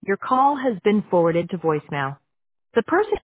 Your call has been forwarded to voicemail. The person